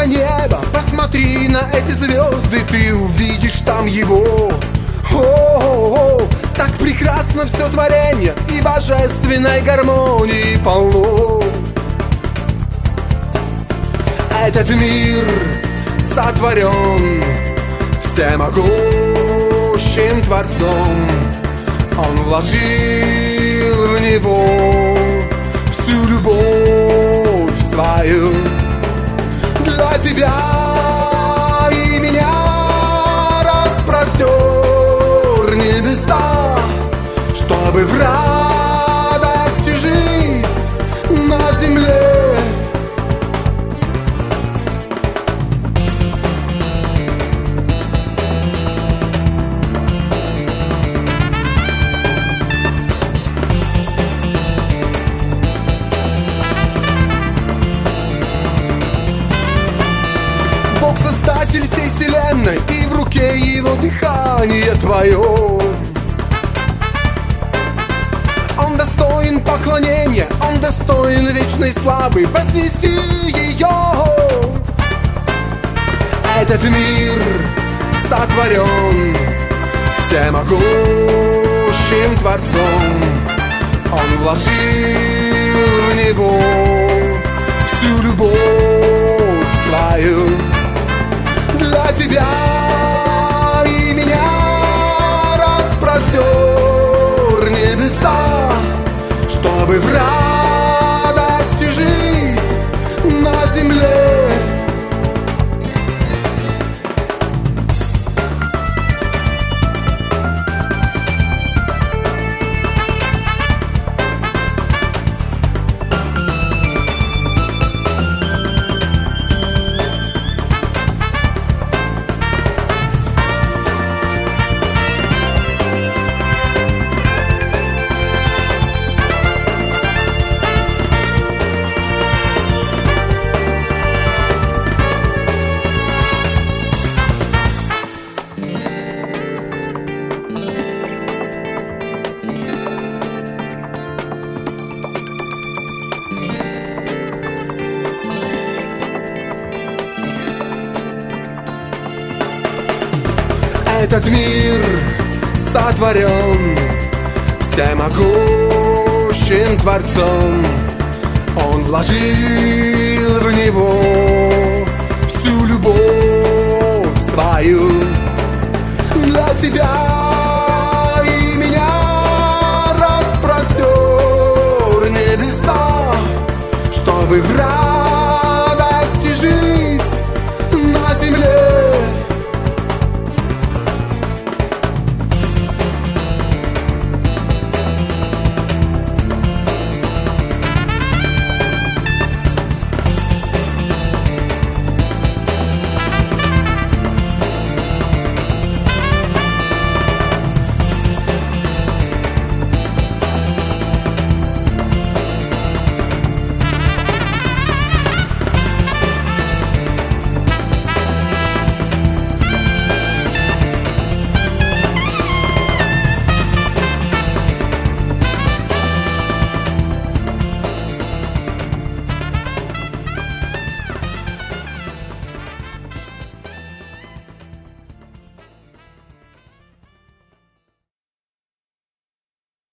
небо, посмотри на эти звезды, ты увидишь там его. О-о-о, так прекрасно все творение и божественной гармонии полно. Этот мир сотворен всемогущим Творцом. Он вложил в него всю любовь свою. Для тебя и меня распростер небеса, чтобы в радости жить на земле. Бог создатель всей вселенной, и в руке его дыхание твое. Он достоин поклонения, он достоин вечной славы, вознести ее. Этот мир сотворен всемогущим Творцом. Он вложил в него всю любовь свою. Для тебя и меня распростер небеса, чтобы в радости жить на земле. Этот мир сотворен всемогущим Творцом. Он вложил в него всю любовь свою. Для тебя и меня распростер небеса, чтобы в